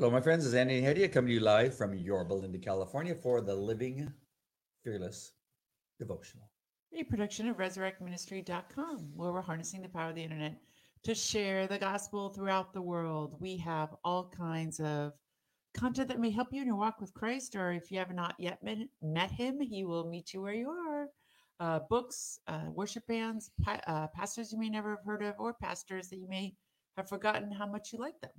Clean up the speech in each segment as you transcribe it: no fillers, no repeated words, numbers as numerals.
Hello, my friends. This is Andy Hedia coming to you live from Yorba Linda, California for the Living Fearless Devotional. A production of resurrectministry.com, where we're harnessing the power of the internet to share the gospel throughout the world. We have all kinds of content that may help you in your walk with Christ, or if you have not yet met him, he will meet you where you are. Books, worship bands, pastors you may never have heard of, or pastors that you may have forgotten how much you like them.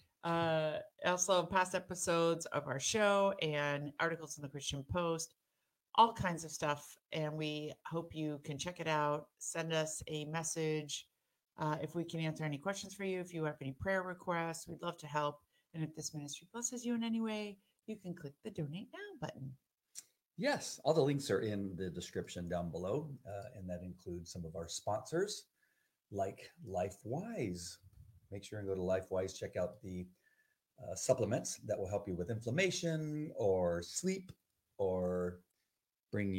Also, past episodes of our show and articles in the Christian Post, all kinds of stuff. And we hope you can check it out. Send us a message if we can answer any questions for you. If you have any prayer requests, we'd love to help. And if this ministry blesses you in any way, you can click the donate now button. Yes, all the links are in the description down below, and that includes some of our sponsors like LifeWise. Make sure and go to LifeWise, check out the supplements that will help you with inflammation or sleep or bring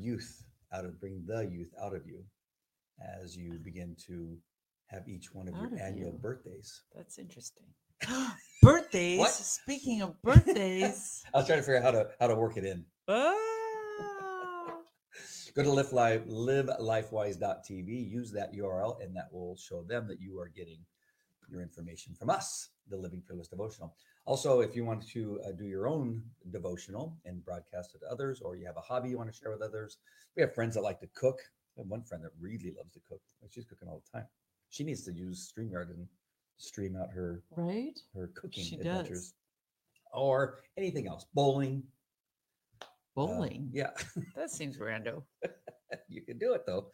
the youth out of you as you begin to have each one of your Out of annual you. birthdays. That's interesting. Birthdays. What? Speaking of birthdays. I was trying to figure out how to work it in. Ah, Go to livelifewise.tv, use that URL, and that will show them that you are getting your information from us, the Living Fearless Devotional. Also, if you want to do your own devotional and broadcast it to others, or you have a hobby you want to share with others, we have friends that like to cook. I have one friend that really loves to cook. She's cooking all the time. She needs to use StreamYard and stream out right? her cooking She adventures does. or anything else. Bowling. Bowling. Yeah, That seems rando. you can do it though.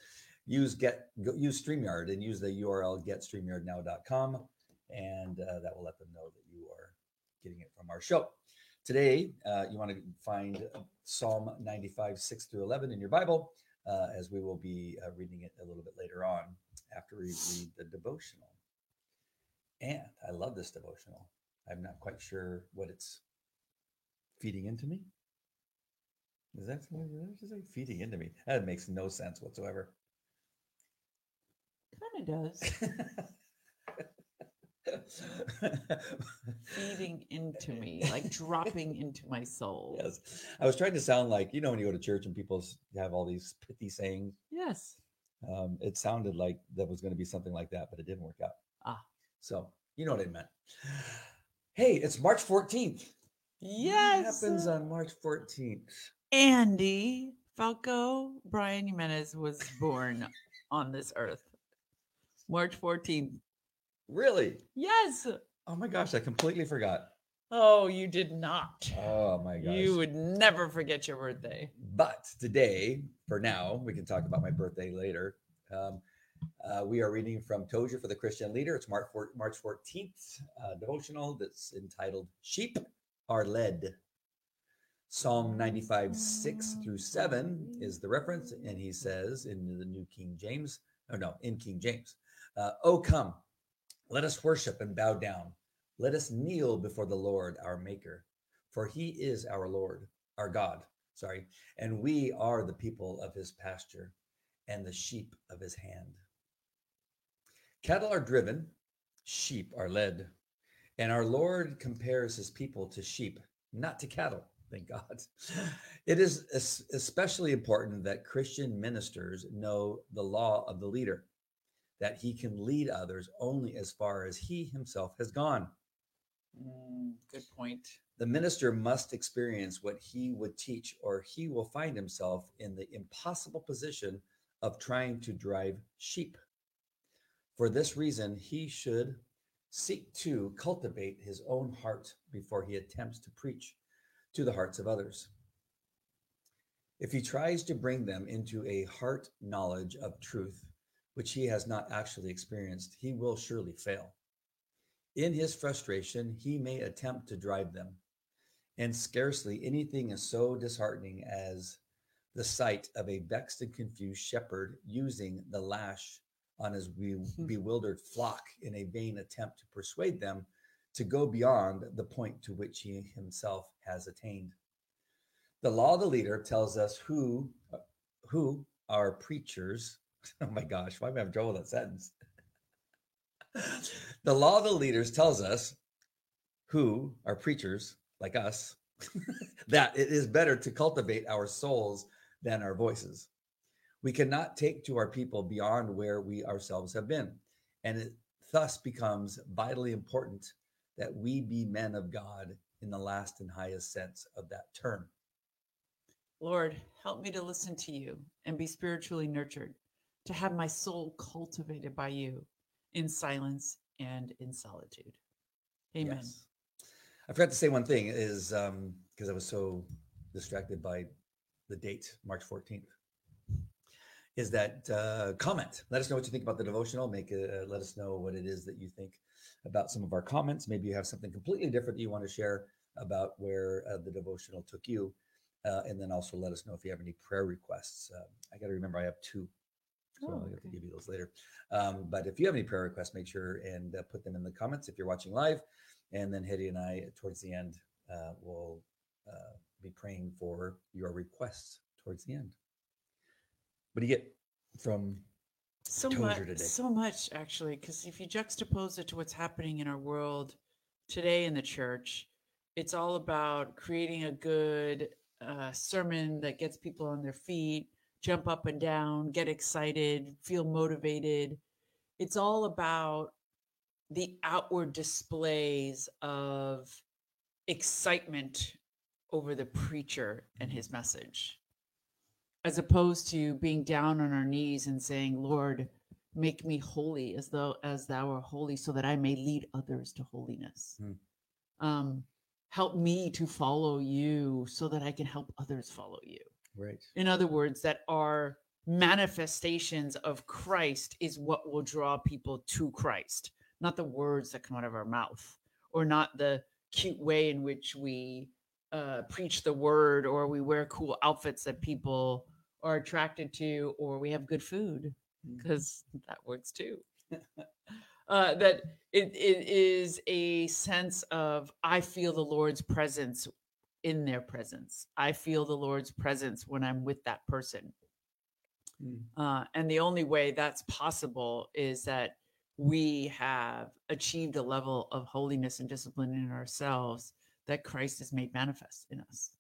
Use StreamYard and use the URL getstreamyardnow.com, and that will let them know that you are getting it from our show. Today, you want to find Psalm 95, 6 through 11 in your Bible, as we will be reading it a little bit later on after we read the devotional. And I love this devotional. I'm not quite sure what it's feeding into me. Is that what is it feeding into me? That makes no sense whatsoever. Kind of does. Feeding into me, like dropping into my soul. Yes. I was trying to sound like, when you go to church and people have all these pithy sayings, Yes. it sounded like that was going to be something like that, but it didn't work out. Ah. So, you know what I meant. Hey, it's March 14th. What Yes. happens on March 14th? Andy Falco Brian Jimenez was born on this earth. March 14th. Really? Yes. Oh my gosh, I completely forgot. Oh, you did not. Oh my gosh. You would never forget your birthday. But today, for now, we can talk about my birthday later. We are reading from Tozer for the Christian Leader. It's March 14th devotional that's entitled Sheep Are Led. Psalm 95, 6 through 7 is the reference, and he says in the New King James, in King James, "Oh, come, let us worship and bow down. Let us kneel before the Lord, our Maker, for he is our Lord, our God, and we are the people of his pasture and the sheep of his hand. Cattle are driven, sheep are led, and our Lord compares his people to sheep, not to cattle. Thank God. It is especially important that Christian ministers know the law of the leader, that he can lead others only as far as he himself has gone. Good point. The minister must experience what he would teach, or he will find himself in the impossible position of trying to drive sheep. For this reason, he should seek to cultivate his own heart before he attempts to preach to the hearts of others. If he tries to bring them into a heart knowledge of truth, which he has not actually experienced, he will surely fail. In his frustration, he may attempt to drive them, and scarcely anything is so disheartening as the sight of a vexed and confused shepherd using the lash on his bewildered flock in a vain attempt to persuade them to go beyond the point to which he himself has attained. The law of the leader tells us who are preachers. Oh my gosh, why am I having trouble with that sentence? The law of the leaders tells us who are preachers like us, that it is better to cultivate our souls than our voices. We cannot take to our people beyond where we ourselves have been. And it thus becomes vitally important that we be men of God in the last and highest sense of that term. Lord, help me to listen to you and be spiritually nurtured, to have my soul cultivated by you in silence and in solitude. Amen. Yes. I forgot to say one thing is because I was so distracted by the date, March 14th, is that comment. Let us know what you think about the devotional. Let us know what it is that you think about some of our comments. Maybe you have something completely different that you want to share about where the devotional took you. And then also let us know if you have any prayer requests. I got to remember I have 2. So I'll have to give you those later. But if you have any prayer requests, make sure and put them in the comments if you're watching live. And then Hetty and I, towards the end, will be praying for your requests towards the end. What do you get from Tozier today? So much, actually, because if you juxtapose it to what's happening in our world today in the church, it's all about creating a good sermon that gets people on their feet, jump up and down, get excited, feel motivated. It's all about the outward displays of excitement over the preacher and his message, as opposed to being down on our knees and saying, Lord, make me holy as thou are holy, so that I may lead others to holiness. Help me to follow you so that I can help others follow you. Right. In other words, that our manifestations of Christ is what will draw people to Christ, not the words that come out of our mouth, or not the cute way in which we preach the word, or we wear cool outfits that people are attracted to, or we have good food, because that works too. That it is a sense of, I feel the Lord's presence in their presence. I feel the Lord's presence when I'm with that person. And the only way that's possible is that we have achieved a level of holiness and discipline in ourselves that Christ has made manifest in us.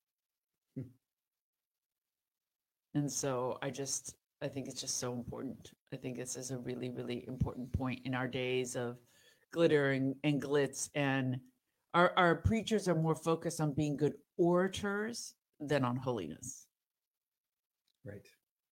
And so I think it's just so important. I think this is a really, really important point in our days of glitter and glitz. And our preachers are more focused on being good orators than on holiness. Right.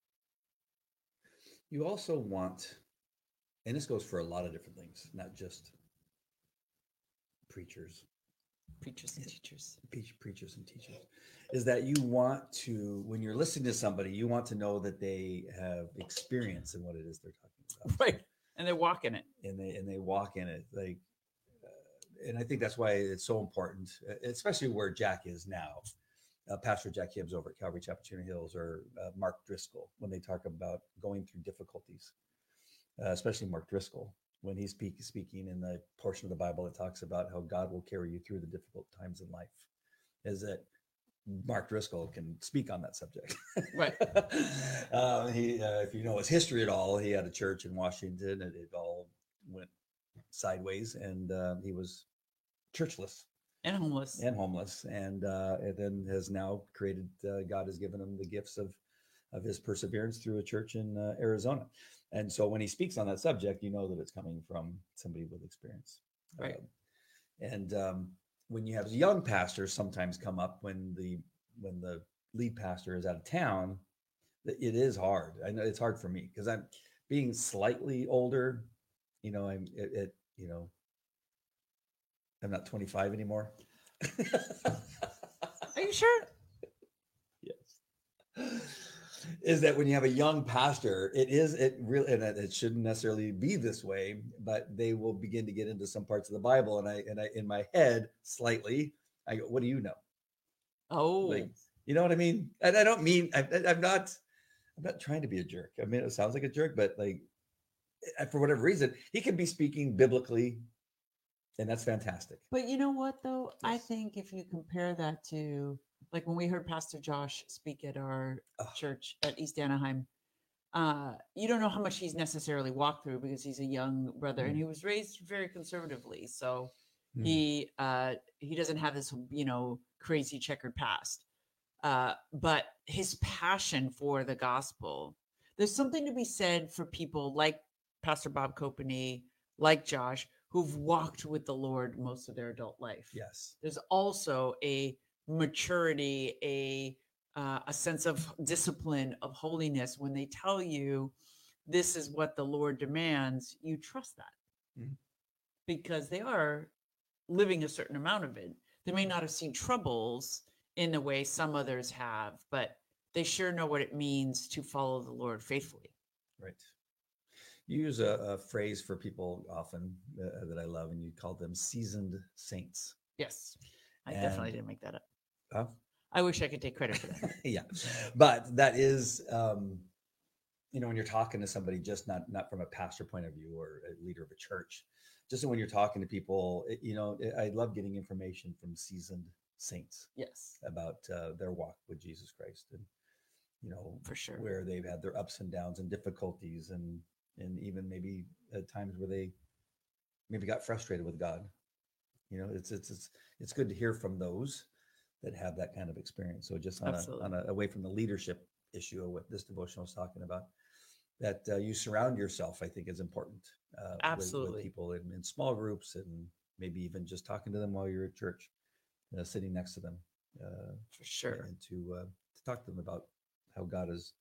You also want, and this goes for a lot of different things, not just preachers and teachers, is that you want to, when you're listening to somebody, you want to know that they have experience in what it is they're talking about. Right. And they walk in it. And they walk in it. Like, and I think that's why it's so important, especially where Jack is now. Pastor Jack Hibbs over at Calvary Chapel Cherry Hills, or Mark Driscoll, when they talk about going through difficulties, especially Mark Driscoll, when he's speaking in the portion of the Bible that talks about how God will carry you through the difficult times in life, is that Mark Driscoll can speak on that subject. Right. If you know his history at all, he had a church in Washington, and it all went sideways, and he was churchless. And homeless. And then has now created, God has given him the gifts of his perseverance through a church in Arizona. And so when he speaks on that subject, you know that it's coming from somebody with experience. Right. When you have young pastors sometimes come up when the lead pastor is out of town, it is hard. I know it's hard for me because I'm being slightly older. I'm not 25 anymore. Are you sure? Yes. Is that when you have a young pastor, it really, and it shouldn't necessarily be this way, but they will begin to get into some parts of the Bible, and I in my head slightly, I go, "What do you know?" Oh, like, you know what I mean? And I don't mean I'm not trying to be a jerk. I mean, it sounds like a jerk, but like, for whatever reason, he can be speaking biblically. And that's fantastic. But you know what, though? Yes. I think if you compare that to, like, when we heard Pastor Josh speak at our church at East Anaheim, you don't know how much he's necessarily walked through because he's a young brother and he was raised very conservatively. So Mm. He doesn't have this, crazy checkered past. But his passion for the gospel, there's something to be said for people like Pastor Bob Kopeny, like Josh, who've walked with the Lord most of their adult life. Yes. There's also a maturity, a sense of discipline, of holiness. When they tell you this is what the Lord demands, you trust that Mhm. because they are living a certain amount of it. They may not have seen troubles in the way some others have, but they sure know what it means to follow the Lord faithfully. Right. You use a phrase for people often that I love, and you call them seasoned saints. Yes, I And- definitely didn't make that up. Huh? I wish I could take credit for that. Yeah, but that is, when you're talking to somebody, just not from a pastor point of view or a leader of a church, just when you're talking to people, I love getting information from seasoned saints Yes, about their walk with Jesus Christ, and for sure. where they've had their ups and downs and difficulties, and even maybe at times where they maybe got frustrated with God. It's good to hear from those that have that kind of experience. So just away from the leadership issue of what this devotional is talking about, that you surround yourself, I think, is important. Absolutely. With people in small groups, and maybe even just talking to them while you're at church, sitting next to them, for sure, and to talk to them about how God has,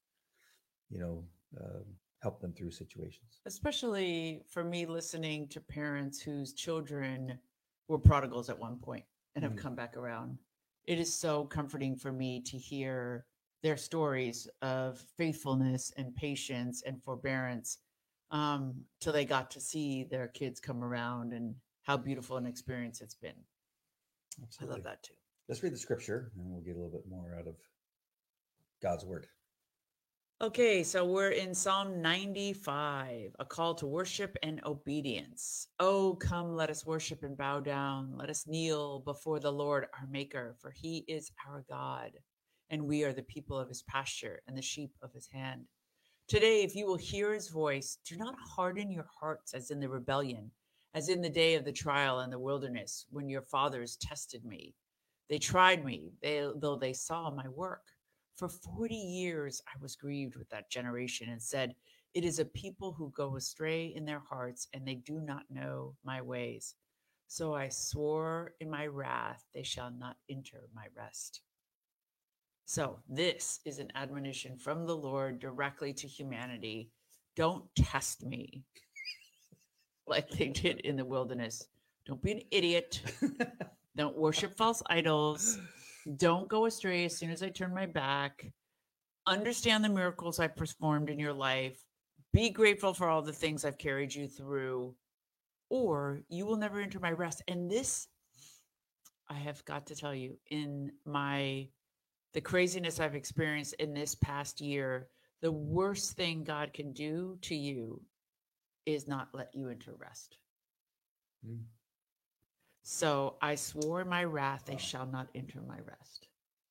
helped them through situations. Especially for me, listening to parents whose children were prodigals at one point and have come back around. It is so comforting for me to hear their stories of faithfulness and patience and forbearance, till they got to see their kids come around, and how beautiful an experience it's been. Absolutely. I love that too. Let's read the scripture, and we'll get a little bit more out of God's word. Okay, so we're in Psalm 95, a call to worship and obedience. Oh, come, let us worship and bow down. Let us kneel before the Lord our Maker, for he is our God, and we are the people of his pasture and the sheep of his hand. Today, if you will hear his voice, do not harden your hearts as in the rebellion, as in the day of the trial in the wilderness, when your fathers tested me. They tried me, though they saw my work. For 40 years I was grieved with that generation and said, it is a people who go astray in their hearts, and they do not know my ways. So I swore in my wrath, they shall not enter my rest. So this is an admonition from the Lord directly to humanity. Don't test me like they did in the wilderness. Don't be an idiot. Don't worship false idols. Don't go astray as soon as I turn my back. Understand the miracles I've performed in your life. Be grateful for all the things I've carried you through, or you will never enter my rest. And this, I have got to tell you, in the craziness I've experienced in this past year, the worst thing God can do to you is not let you enter rest. Mm. So I swore in my wrath, they shall not enter my rest.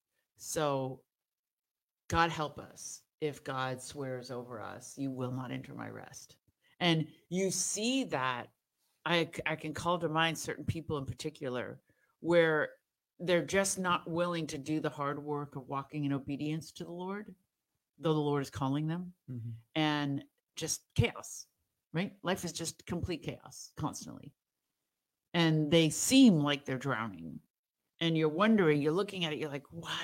So God help us. If God swears over us, you will not enter my rest. And you see that I can call to mind certain people in particular where they're just not willing to do the hard work of walking in obedience to the Lord, though the Lord is calling them, and just chaos, right? Life is just complete chaos constantly. And they seem like they're drowning. And you're wondering, you're looking at it, you're like,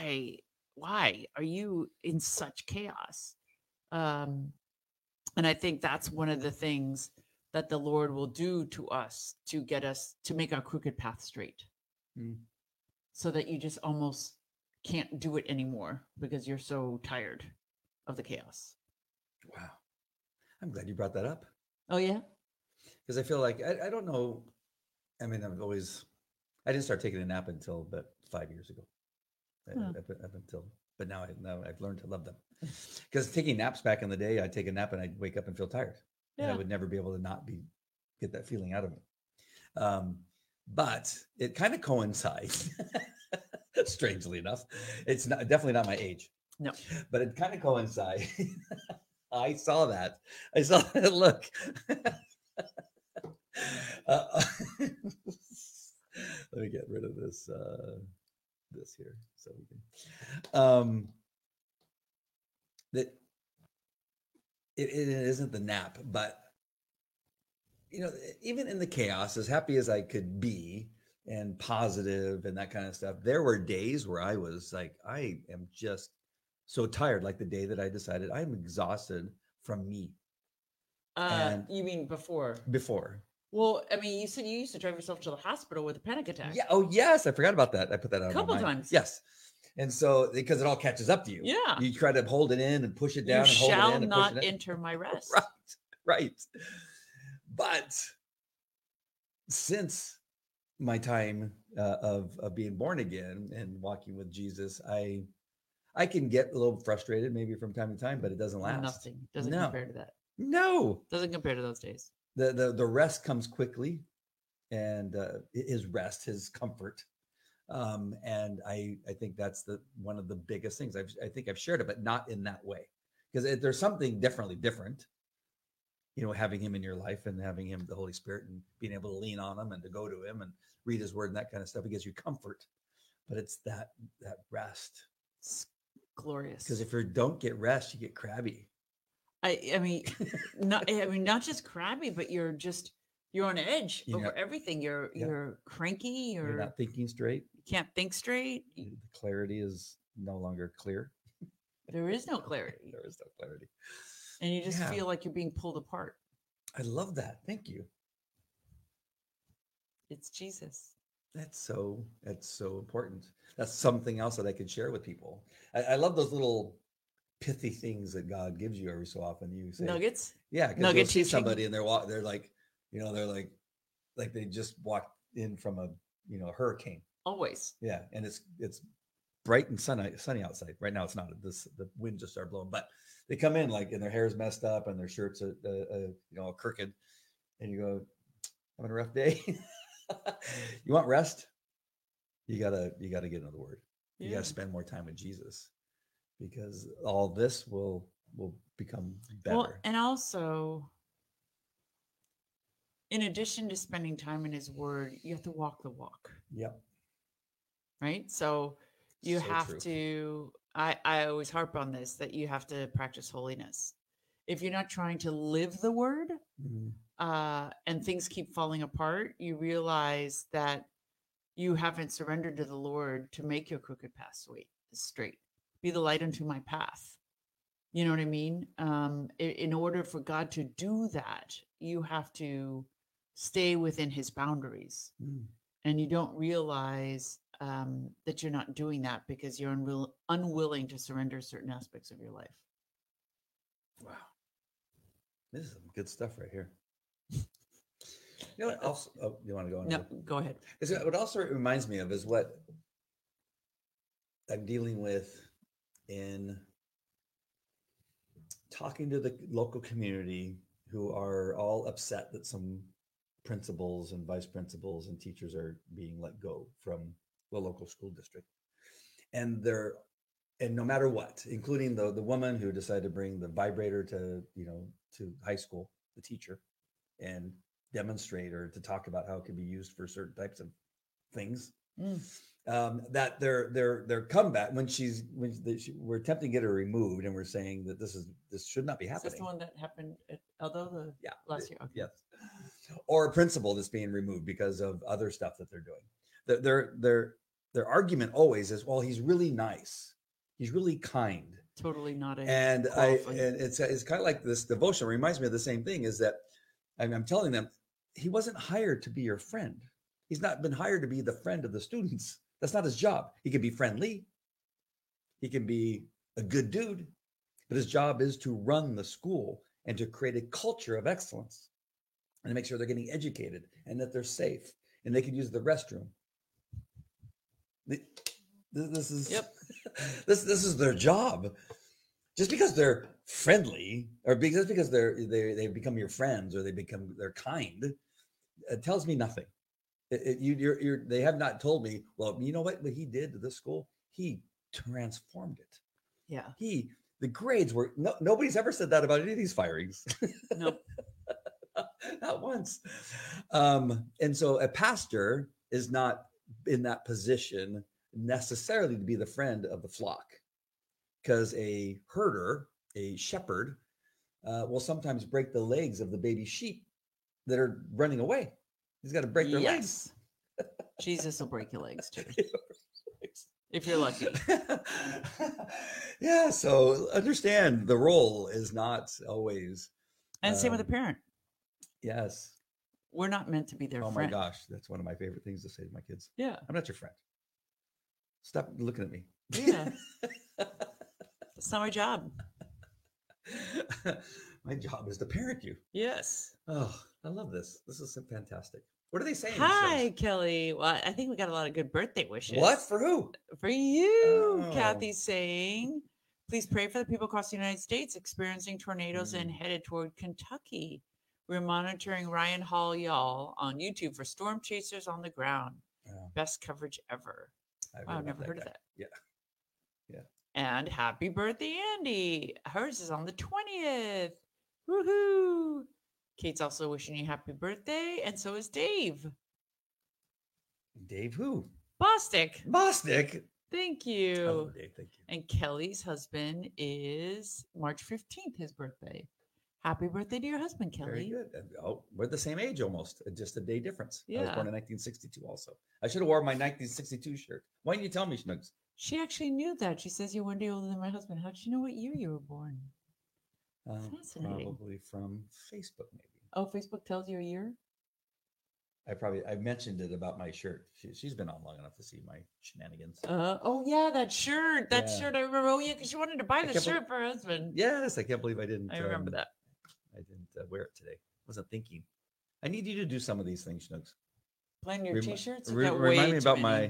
why are you in such chaos? And I think that's one of the things that the Lord will do to us to get us to make our crooked path straight, so that you just almost can't do it anymore because you're so tired of the chaos. Wow. I'm glad you brought that up. Oh, yeah? Because I feel like, I don't know. I mean, I didn't start taking a nap until about 5 years ago. But now I've learned to love them. Because taking naps back in the day, I'd take a nap and I'd wake up and feel tired. Yeah. And I would never be able to get that feeling out of me. But it kind of coincides, strangely enough. It's definitely not my age. No. But it kind of coincides. I saw that look. Let me get rid of this this here so we can that it isn't the nap, but even in the chaos, as happy as I could be and positive and that kind of stuff, there were days where I was like, I am just so tired, like the day that I decided I'm exhausted from me. And You mean before? before. Well, I mean, you said you used to drive yourself to the hospital with a panic attack. Yeah. Oh, yes. I forgot about that. I put that on A couple my mind. times. Yes. And so, because it all catches up to you. Yeah. You try to hold it in and push it down You and hold it shall in and not push it in. enter my rest. Right. Right. But since my time of being born again and walking with Jesus, I can get a little frustrated maybe from time to time, but it doesn't last. Nothing doesn't No. compare to that. No. Doesn't compare to those days. The rest comes quickly, and his rest, his comfort. And I think that's one of the biggest things. I think I've shared it, but not in that way, because there's something different. Having him in your life and having him, the Holy Spirit, and being able to lean on him and to go to him and read his word and that kind of stuff. It gives you comfort, but it's that rest. It's glorious. Because if you don't get rest, you get crabby. I mean, not just crabby, but you're on edge over everything. You're cranky. You're not thinking straight. You can't think straight. The clarity is no longer clear. There is no clarity. There is no clarity. And you just feel like you're being pulled apart. I love that. Thank you. It's Jesus. That's so important. That's something else that I could share with people. I love those little pithy things that God gives you every so often. You say nuggets. Yeah, because you'll see somebody and they're like, like they just walked in from a hurricane. Always. Yeah, and it's bright and sunny outside. Right now it's not. The wind just started blowing, but they come in and their hair's messed up and their shirts are crooked, and you go, having a rough day. You want rest? You gotta get into the Word. You gotta spend more time with Jesus, because all this will become better. Well, and also, in addition to spending time in His Word, you have to walk the walk. Yep. Right. So you have to. I always harp on this, that you have to practice holiness. If you're not trying to live the Word, and things keep falling apart, you realize that you haven't surrendered to the Lord to make your crooked path straight. Be the light unto my path. You know what I mean? In order for God to do that, you have to stay within His boundaries. And you don't realize that you're not doing that because you're unwilling to surrender certain aspects of your life. Wow. This is some good stuff right here. You know what else? Oh, you want to go on? No, go ahead. What also it reminds me of is what I'm dealing with in talking to the local community, who are all upset that some principals and vice principals and teachers are being let go from the local school district. And no matter what, including the woman who decided to bring the vibrator to high school, the teacher, and demonstrate or to talk about how it can be used for certain types of things. That their comeback when we're attempting to get her removed, and we're saying that this should not be happening. Is this the one that happened at Eldo last year? Okay. Yes. Or a principal that's being removed because of other stuff that they're doing. Their argument always is, well, he's really nice, he's really kind. Totally not. And it's kind of like this devotion reminds me of the same thing, is that I'm telling them he wasn't hired to be your friend. He's not been hired to be the friend of the students. That's not his job. He can be friendly. He can be a good dude, but his job is to run the school and to create a culture of excellence and to make sure they're getting educated and that they're safe and they can use the restroom. This is this is their job. Just because they're friendly, or because they become your friends, or they're kind, it tells me nothing. They have not told me, well, you know what he did to this school? He transformed it. Yeah. The grades were nobody's ever said that about any of these firings. Nope. Not once. And so a pastor is not in that position necessarily to be the friend of the flock, because a herder, a shepherd, will sometimes break the legs of the baby sheep that are running away. He's got to break their legs. Jesus will break your legs too, if you're lucky. Yeah, so understand the role is not always. And same with a parent. Yes. We're not meant to be their Oh friend. my gosh, that's one of my favorite things to say to my kids. Yeah. I'm not your friend. Stop looking at me. Yeah. That's not my job. My job is to parent you. Yes. Oh, I love this. This is so fantastic. What are they saying? Hi, Kelly. Well, I think we got a lot of good birthday wishes. What? For who? For you. Oh. Kathy's saying, please pray for the people across the United States experiencing tornadoes and headed toward Kentucky. We're monitoring Ryan Hall Y'all on YouTube for storm chasers on the ground. Oh. Best coverage ever. Wow, I've never heard of that. Yeah. Yeah. And happy birthday, Andy. Hers is on the 20th. Woohoo. Kate's also wishing you happy birthday, and so is Dave. Dave who? Bostic. Bostic. Thank you. Hello, Dave. Thank you. And Kelly's husband is March 15th, his birthday. Happy birthday to your husband, Kelly. Very good. Oh, we're the same age almost, just a day difference. I was Yeah. born in 1962 also. I should have worn my 1962 shirt. Why didn't you tell me, Schnugs? She actually knew that. She says you're one day older than my husband. How did you know what year you were born? Fascinating. Probably from Facebook, maybe. Oh, Facebook tells you a year? I mentioned it about my shirt. She's been on long enough to see my shenanigans. Oh yeah, that shirt. That Yeah. shirt I remember. Oh yeah, because she wanted to buy the can't shirt for her husband. Yes, I can't believe I didn't. I remember that. I didn't wear it today. Wasn't thinking. I need you to do some of these things, Schnugs. Plan your t-shirts. Remind me about my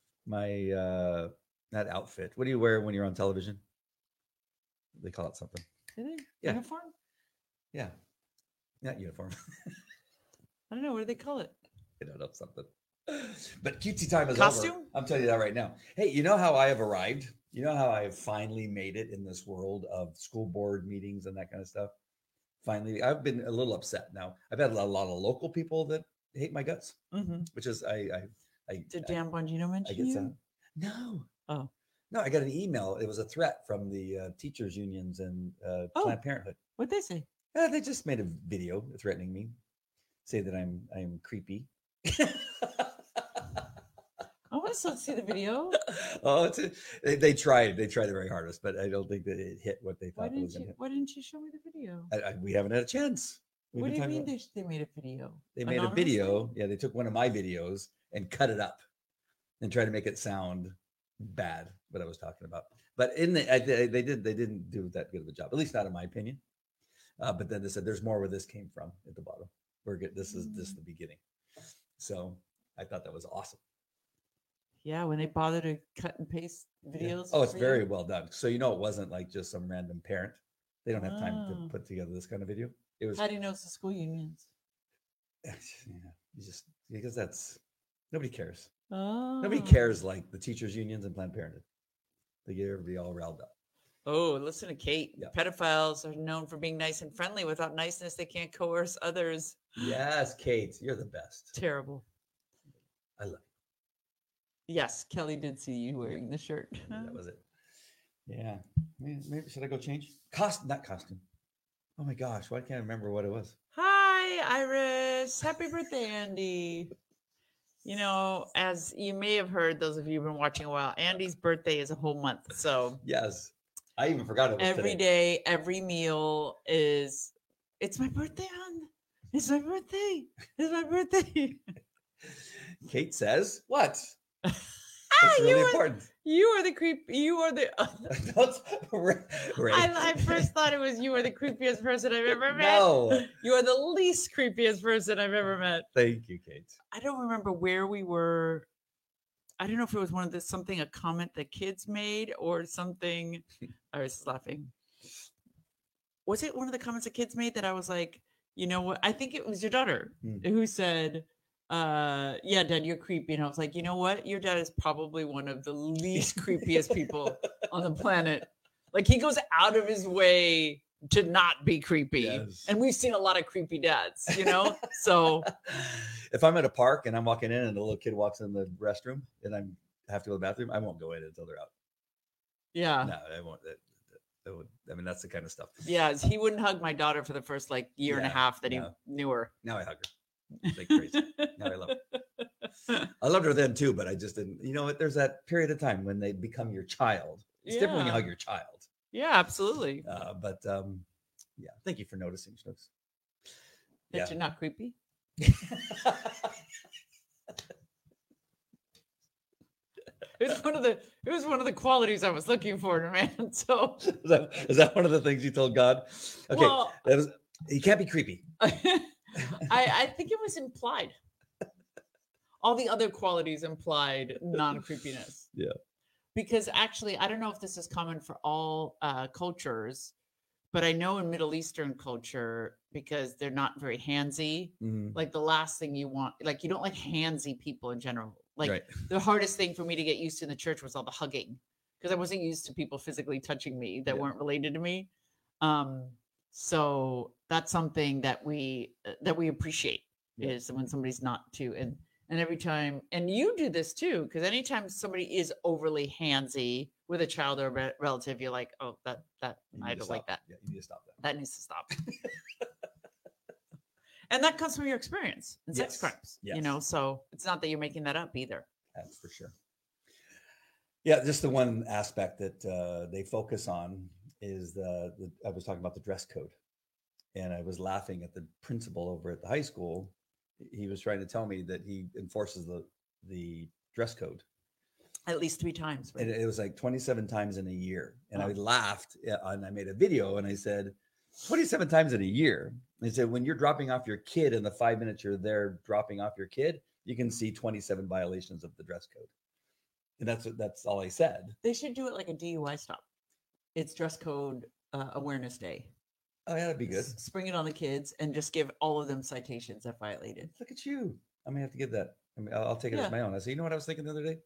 that outfit. What do you wear when you're on television? They call it something. Do they? Yeah. Uniform? Yeah, not uniform. I don't know. What do they call it? I don't know, something. But cutesy time is Costume? over. I'm telling you that right now. Hey, you know how I have arrived? You know how I have finally made it in this world of school board meetings and that kind of stuff? Finally, I've been a little upset now. I've had a lot of local people that hate my guts, which is Did Dan Bongino mention you? No. Oh. No, I got an email. It was a threat from the teachers unions and Planned Parenthood. What'd they say? They just made a video threatening me, say that I'm creepy. I want to still see the video. Oh, they tried their very hardest, but I don't think that it hit what they thought it was going to hit. Why didn't you show me the video? We haven't had a chance. What do you mean they made a video? They made a video. Yeah, they took one of my videos and cut it up and tried to make it sound bad, what I was talking about. But they didn't do that good of a job, at least not in my opinion. But then they said there's more where this came from at the bottom. This is the beginning. So I thought that was awesome. Yeah, when they bother to cut and paste videos. Yeah. Oh, it's very well done. So it wasn't like just some random parent. They don't have time to put together this kind of video. It was. How do you know it's the school unions? Yeah, because nobody cares. Oh. Nobody cares like the teachers unions and Planned Parenthood. They get everybody all riled up. Oh, listen to Kate. Yeah. Pedophiles are known for being nice and friendly. Without niceness, they can't coerce others. Yes, Kate, you're the best. Terrible. I love you. Yes, Kelly did see you wearing the shirt. That was it. Yeah. Maybe should I go change? Not costume. Oh my gosh, why can't I remember what it was? Hi, Iris. Happy birthday, Andy. As you may have heard, those of you who've been watching a while, Andy's birthday is a whole month. So yes, I even forgot it was every today. day, every meal it's my birthday, hon. It's my birthday. It's my birthday. Kate says, what? That's really important. You are the creep. You are the. I first thought it was you are the creepiest person I've ever met. No. You are the least creepiest person I've ever met. Thank you, Kate. I don't remember where we were. I don't know if it was a comment the kids made or something. I was laughing. Was it one of the comments the kids made that I was like, you know what? I think it was your daughter who said, yeah, Dad, you're creepy. And I was like, you know what? Your dad is probably one of the least creepiest people on the planet. Like, he goes out of his way to not be creepy. Yes. And we've seen a lot of creepy dads, you know? So if I'm at a park and I'm walking in and a little kid walks in the restroom and I have to go to the bathroom, I won't go in until they're out. yeah. No, I won't. That would, I mean, that's the kind of stuff. Yeah, he wouldn't hug my daughter for the first like year and a Yeah, half that no. he knew her. Now I hug her like crazy. Now I love her. I loved her then too, but I just didn't. You know what? There's that period of time when they become your child. It's different when you Yeah. hug your child. Yeah, absolutely. But yeah, thank you for noticing, Snooks. That Yeah. you're not creepy. It was one of the qualities I was looking for in a man. So is that one of the things you told God? Okay, well, that was, you can't be creepy. I think it was implied. All the other qualities implied non-creepiness. Yeah. Because actually, I don't know if this is common for all cultures, but I know in Middle Eastern culture, because they're not very handsy, Mhm. like the last thing you want, like you don't like handsy people in general. Like Right. the hardest thing for me to get used to in the church was all the hugging, because I wasn't used to people physically touching me that Yeah. weren't related to me. So that's something that we appreciate Yeah. is when somebody's not too. And every time, and you do this too, because anytime somebody is overly handsy with a child or a relative, you're like, oh, that You need I to don't like stop. that. Yeah, you need to stop that. That needs to stop. And that comes from your experience in sex Yes. crimes, you Yes. know, so it's not that you're making that up either. That's for sure. Yeah, just the one aspect that they focus on is I was talking about the dress code, and I was laughing at the principal over at the high school. He was trying to tell me that he enforces the dress code, At least 3 times. Right? and it was like 27 times in a year. And I Oh. laughed, and I made a video, and I said, 27 times in a year. I said, when you're dropping off your kid in the 5 minutes you're there dropping off your kid, you can see 27 violations of the dress code. And that's all I said. They should do it like a DUI stop. It's dress code awareness day. Oh, yeah, that'd be good. Spring it on the kids and just give all of them citations that violated. Look at you. I may have to give that. I mean, I'll take it Yeah. as my own. I say, you know what I was thinking the other day?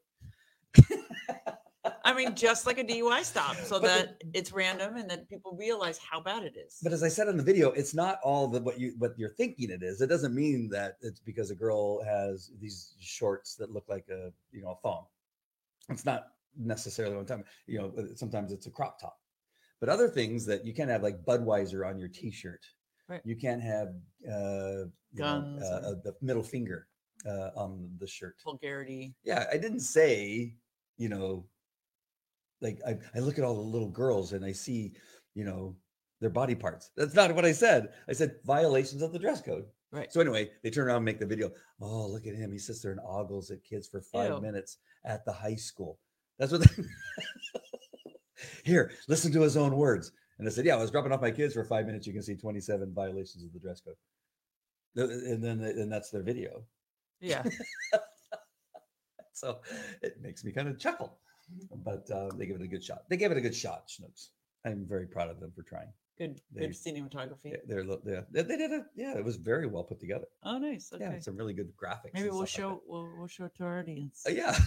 I mean, just like a DUI stop, so But that it's random and that people realize how bad it is. But as I said in the video, it's not all what you're thinking it is. It doesn't mean that it's because a girl has these shorts that look like a thong. It's not necessarily one time. Sometimes it's a crop top. But other things that you can't have, like Budweiser on your T-shirt. Right. You can't have Guns the middle finger on the shirt. Vulgarity. Yeah, I didn't say, like I look at all the little girls and I see, their body parts. That's not what I said. I said violations of the dress code. Right. So anyway, they turn around and make the video. Oh, look at him. He sits there and ogles at kids for 5 Ew. minutes at the high school. That's what Here, listen to his own words. And I said, yeah, I was dropping off my kids for 5 minutes. You can see 27 violations of the dress code. And that's their video. Yeah. So it makes me kind of chuckle. But they give it a good shot. They gave it a good shot, Snooks. I'm very proud of them for trying. Good cinematography. They did it. Yeah, it was very well put together. Oh, nice. Okay. Yeah, some really good graphics. Maybe and we'll stuff like show we'll show it to our audience. that. Yeah.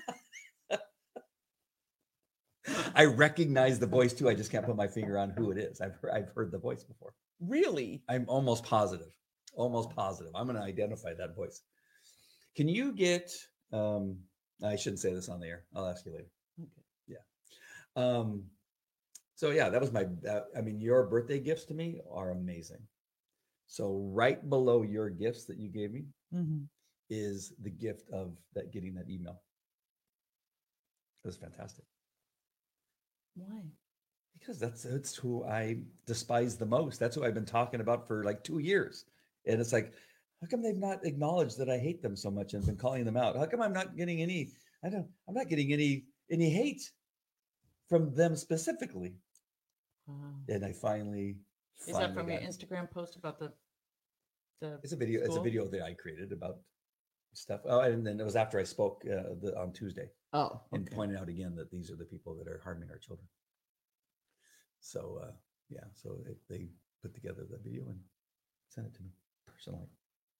I recognize the voice too. I just can't put my finger on who it is. I've heard the voice before. Really? I'm almost positive. Almost positive. I'm going to identify that voice. Can you get? I shouldn't say this on the air. I'll ask you later. Okay. Yeah. So yeah, that was your birthday gifts to me are amazing. So right below your gifts that you gave me Mm-hmm. is the gift of getting that email. It was fantastic. Why? Because that's who I despise the most. That's who I've been talking about for like 2 years. And it's like, how come they've not acknowledged that I hate them so much and been calling them out? How come I'm not getting I'm not getting any hate from them specifically? And I finally Is that from got your it. Instagram post about the It's a video. It's a school? video that I created about stuff. Oh, and then it was after I spoke on Tuesday Oh, and okay. pointed out again that these are the people that are harming our children. So so they put together the video and sent it to me personally.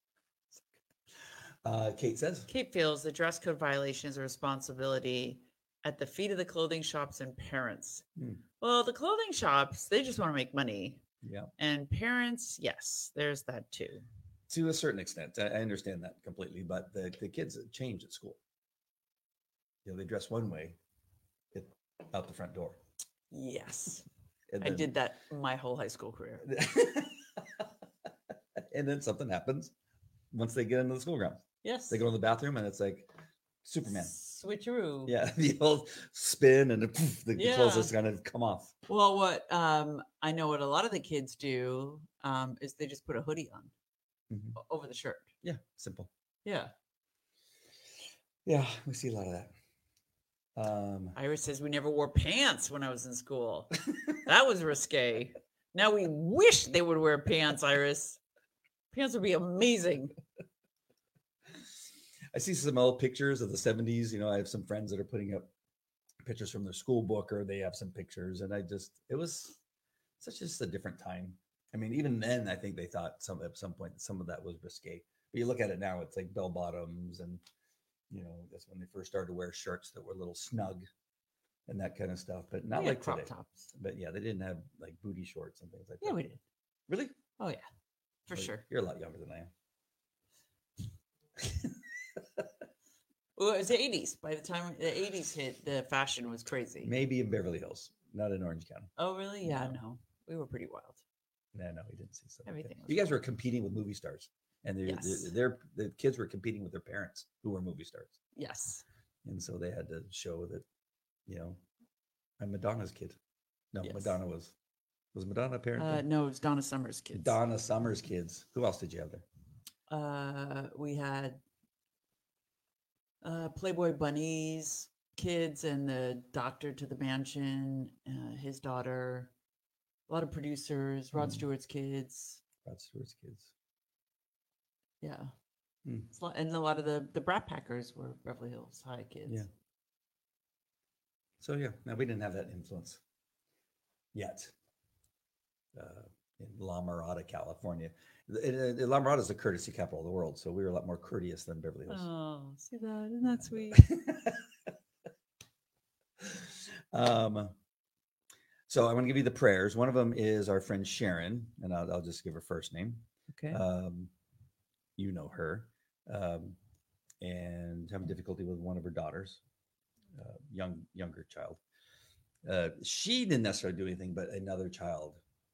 Kate says, Kate feels the dress code violation is a responsibility at the feet of the clothing shops and parents. Hmm. Well, the clothing shops, they just want to make money. Yeah. And parents, yes, there's that too. To a certain extent. I understand that completely, but the kids change at school. They dress one way out the front door. Yes. And I did that my whole high school career. And then something happens once they get into the school grounds. Yes. They go to the bathroom and it's like Superman. Switcheroo. Yeah, the old spin and the clothes just kind of come off. Well, what I know what a lot of the kids do is they just put a hoodie on over the shirt. Yeah, simple. Yeah. Yeah, we see a lot of that. Iris says we never wore pants when I was in school. That was risque. Now we wish they would wear pants, Iris. Pants would be amazing. I see some old pictures of the 70s. I have some friends that are putting up pictures from their school book, or they have some pictures. And it was such just a different time. I mean, even then, I think they thought at some point some of that was risque. But you look at it now, it's like bell bottoms and that's when they first started to wear shirts that were a little snug and that kind of stuff, but not like crop today. Tops. But yeah, they didn't have like booty shorts and things like that. Yeah, we did. Really? Oh yeah, for sure. You're a lot younger than I am. Well, it was the 80s. By the time the 80s hit, the fashion was crazy. Maybe in Beverly Hills, not in Orange County. Oh really? Yeah, no. We were pretty wild. No, we didn't see something. Everything. You guys were competing with movie stars. And the kids were competing with their parents who were movie stars. Yes. And so they had to show that, I'm Madonna's kid. No, yes. Madonna was Madonna a parent? No, it was Donna Summer's kids. Donna Summer's kids. Who else did you have there? We had Playboy Bunny's kids and the doctor to the mansion, his daughter, a lot of producers, Rod Stewart's kids. Yeah. And a lot of the Brat Packers were Beverly Hills High kids. Yeah. So yeah, no, we didn't have that influence yet in La Mirada, California. La Mirada is the courtesy capital of the world, so we were a lot more courteous than Beverly Hills. Oh, see that? Isn't that sweet? So I'm going to give you the prayers. One of them is our friend Sharon, and I'll just give her first name. Okay. You know her, and having difficulty with one of her daughters, younger child. She didn't necessarily do anything, but another child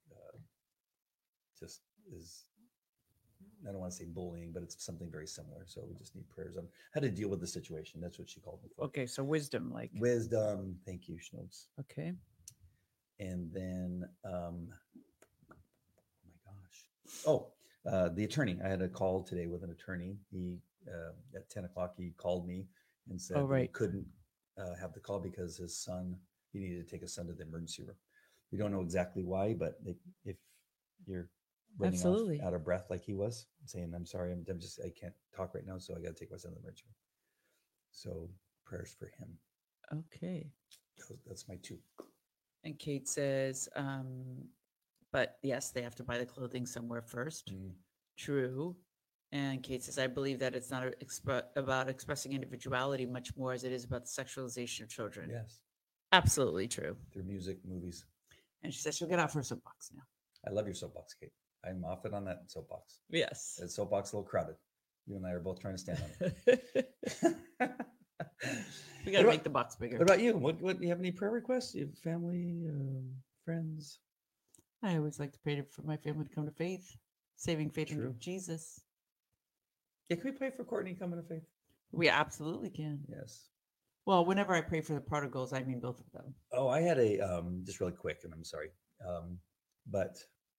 just is, I don't want to say bullying, but it's something very similar. So we just need prayers on how to deal with the situation. That's what she called me for. Okay, so wisdom. Thank you, Schnooks. Okay. And then, oh my gosh. The attorney. I had a call today with an attorney. He at 10 o'clock he called me and said he couldn't have the call because his son, he needed to take his son to the emergency room. We don't know exactly why, but if you're running off out of breath like he was, saying, I'm sorry, I can't talk right now, so I got to take my son to the emergency room. So prayers for him. Okay. That's my two. And Kate says, but yes, they have to buy the clothing somewhere first. True. And Kate says, I believe that it's not about expressing individuality much more as it is about the sexualization of children. Yes. Absolutely true. Through music, movies. And she says she'll get off her soapbox now. I love your soapbox, Kate. I'm often on that soapbox. Yes. That soapbox is a little crowded. You and I are both trying to stand on it. We got to make the box bigger. What about you? What do you have any prayer requests? You have family, friends? I always like to pray for my family to come to faith, saving faith in Jesus. Yeah, can we pray for Courtney coming to faith? We absolutely can. Yes. Well, whenever I pray for the prodigals, I mean both of them. Oh, I had a just really quick, and I'm sorry, but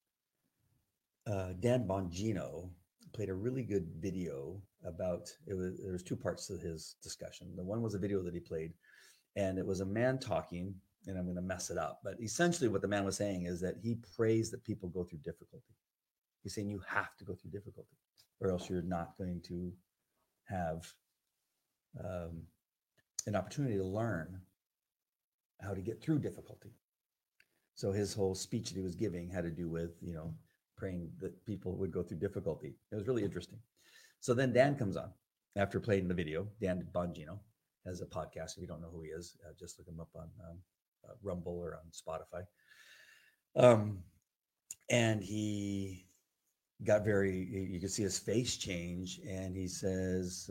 Dan Bongino played a really good video about it. There was two parts to his discussion. The one was a video that he played, and it was a man talking, and I'm going to mess it up, but essentially what the man was saying is that he prays that people go through difficulty. He's saying you have to go through difficulty, or else you're not going to have an opportunity to learn how to get through difficulty. So his whole speech that he was giving had to do with, praying that people would go through difficulty. It was really interesting. So then Dan comes on after playing the video. Dan Bongino has a podcast. If you don't know who he is, just look him up on Rumble or on Spotify. And he got you could see his face change. And he says,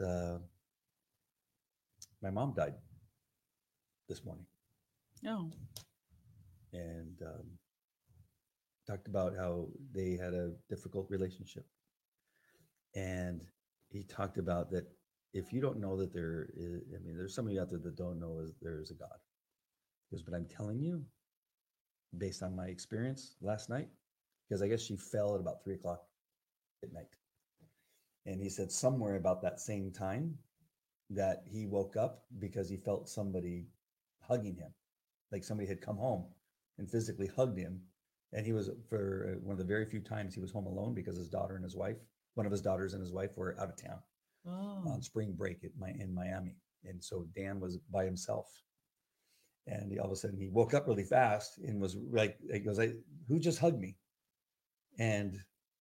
my mom died this morning. No. And talked about how they had a difficult relationship. And he talked about that if you don't know that there is, I mean, there's some of you out there that don't know there is a God. He goes, but I'm telling you, based on my experience last night, because I guess she fell at about 3:00 at night. And he said somewhere about that same time that he woke up because he felt somebody hugging him, like somebody had come home and physically hugged him. And he was, for one of the very few times he was home alone, because his daughter and his wife, one of his daughters and his wife, were out of town on spring break in Miami. And so Dan was by himself. And all of a sudden he woke up really fast and was like, he goes, who just hugged me? And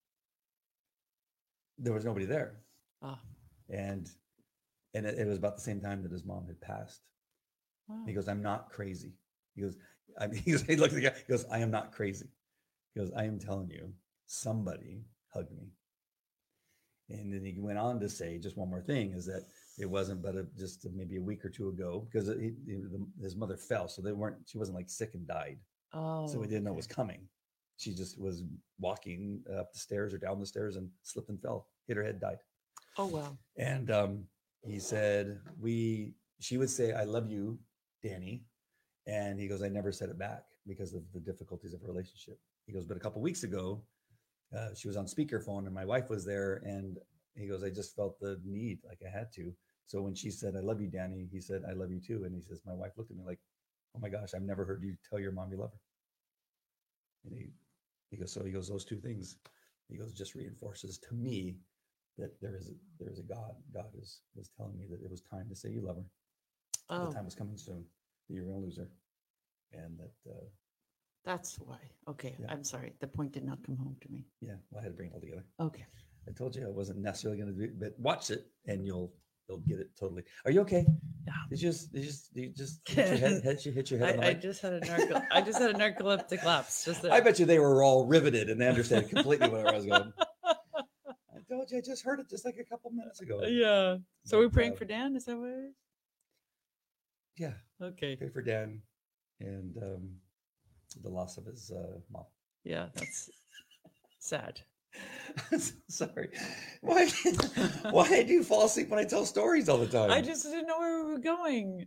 there was nobody there. Oh. And it was about the same time that his mom had passed. Wow. He goes, I'm not crazy. He goes, he looked at the guy, he goes, I am not crazy. He goes, I am telling you, somebody hugged me. And then he went on to say just one more thing, is that it wasn't but just maybe a week or two ago, because his mother fell. So she wasn't like sick and died. Oh. So he didn't know it was coming. She just was walking up the stairs or down the stairs and slipped and fell, hit her head, died. Oh, wow. And he said, she would say, I love you, Danny. And he goes, I never said it back because of the difficulties of her relationship. He goes, but a couple of weeks ago, she was on speakerphone and my wife was there. And he goes, I just felt the need, like I had to. So when she said, I love you, Danny, he said, I love you too. And he says, my wife looked at me like, oh my gosh, I've never heard you tell your mom you love her. And he goes, those two things, he goes, just reinforces to me that there is a God. God was telling me that it was time to say you love her. Oh. The time was coming soon, that you're going to lose her. And that... That's why. Okay. Yeah. I'm sorry. The point did not come home to me. Yeah. Well, I had to bring it all together. Okay. I told you I wasn't necessarily going to do it, but watch it and you'll get it totally. Are you okay? Yeah. Did you just hit your head? I just had a narcoleptic lapse. I bet you they were all riveted and they understand completely where I was going. I told you, I just heard it just like a couple minutes ago. Yeah. So we're praying for Dan? Is that what it is? Yeah. Okay. Pray for Dan and the loss of his mom. Yeah, that's sad. Sorry. Why do you fall asleep when I tell stories all the time? I just didn't know where we were going.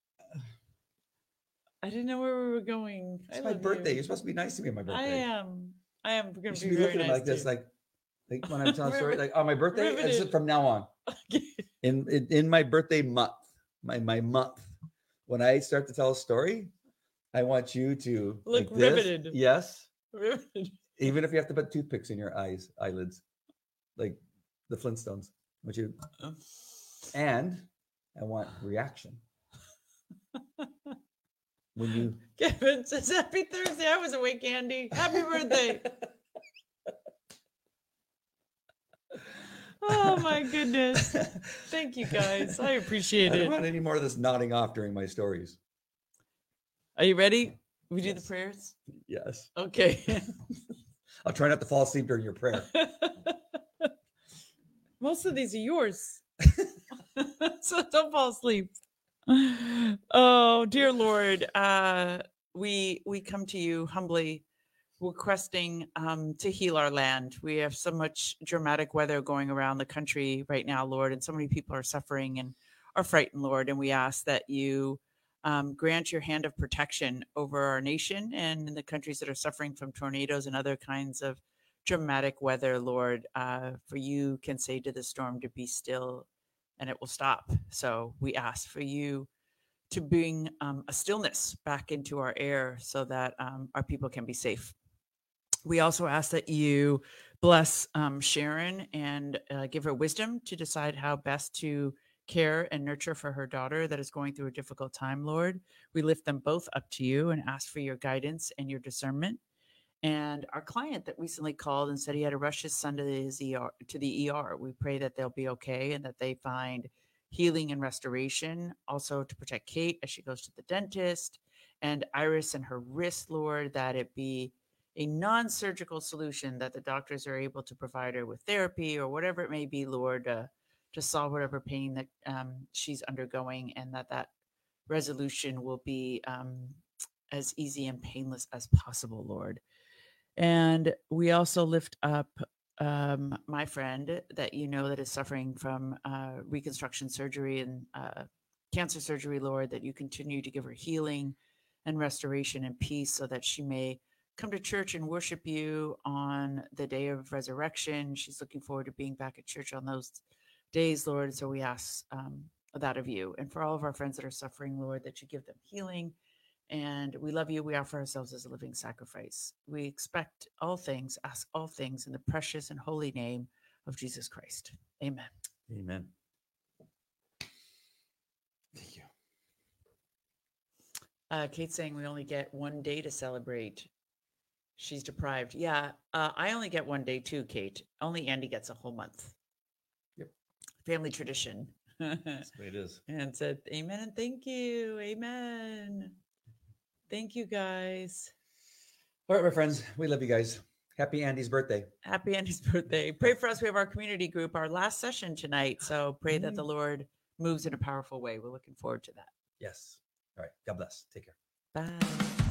It's my birthday. You're supposed to be nice to me on my birthday. I am going to be looking at me like this, like when I'm telling stories, like on my birthday. It's from now on. In my birthday month, my month, when I start to tell a story, I want you to look like riveted. Yes. Riveted. Even if you have to put toothpicks in your eyelids, like the Flintstones. I want you, and I want reaction. When you Kevin says happy Thursday. I was awake, Andy. Happy birthday. Oh my goodness. Thank you guys. I appreciate it. I don't want any more of this nodding off during my stories. Are you ready? We do the prayers? Yes. Okay. I'll try not to fall asleep during your prayer. Most of these are yours. So don't fall asleep. Oh, dear Lord, we come to you humbly, requesting to heal our land. We have so much dramatic weather going around the country right now, Lord, and so many people are suffering and are frightened, Lord, and we ask that you grant your hand of protection over our nation and in the countries that are suffering from tornadoes and other kinds of dramatic weather, Lord. For you can say to the storm to be still and it will stop. So we ask for you to bring a stillness back into our air so that our people can be safe. We also ask that you bless Sharon and give her wisdom to decide how best to care and nurture for her daughter that is going through a difficult time, Lord. We lift them both up to you and ask for your guidance and your discernment. And our client that recently called and said he had to rush his son to the ER. We pray that they'll be okay and that they find healing and restoration. Also to protect Kate as she goes to the dentist, and Iris and her wrist, Lord, that it be a non-surgical solution that the doctors are able to provide her with therapy or whatever it may be, Lord, to solve whatever pain that she's undergoing, and that resolution will be as easy and painless as possible, Lord. And we also lift up my friend that you know that is suffering from reconstruction surgery and cancer surgery, Lord, that you continue to give her healing and restoration and peace so that she may come to church and worship you on the day of resurrection. She's looking forward to being back at church on those days, Lord. So we ask that of you. And for all of our friends that are suffering, Lord, that you give them healing. And we love you. We offer ourselves as a living sacrifice. We expect all things, ask all things in the precious and holy name of Jesus Christ. Amen. Amen. Thank you. Kate's saying we only get one day to celebrate. She's deprived. Yeah, I only get one day too, Kate. Only Andy gets a whole month. Yep. Family tradition. That's the way it is. And said, amen and thank you. Amen. Thank you, guys. All right, my friends. We love you guys. Happy Andy's birthday. Happy Andy's birthday. Pray for us. We have our community group, our last session tonight. So pray that the Lord moves in a powerful way. We're looking forward to that. Yes. All right. God bless. Take care. Bye.